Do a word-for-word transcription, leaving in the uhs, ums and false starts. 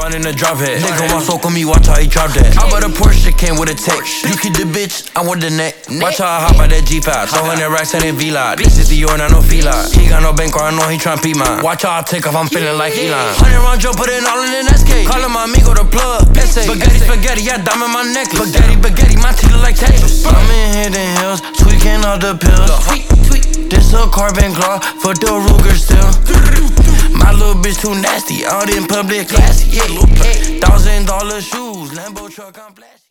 run in the drop head. Nigga want soak on me, watch how he drop that. I bought a Porsche, came with a text. You keep the bitch, I want the neck. Watch how I hop out that G five. Two hundred racks in the V-Lot. This is the Dior and I know Fila. He got no bank or I know he tryna beat mine. Watch how I take off, I'm feeling like Elon. Hundred round Joe, put it all in an S K. Call him my amigo, the plug. Spaghetti, spaghetti, yeah, diamond my necklace. Spaghetti, spaghetti, my teeth look like Tetris. I'm in Hidden Hills, tweaking all the pills. This a carbon claw, for the Ruger still. My little bitch too nasty, out in public classy. Yeah, thousand dollar shoes, Lambo truck, I'm flashy.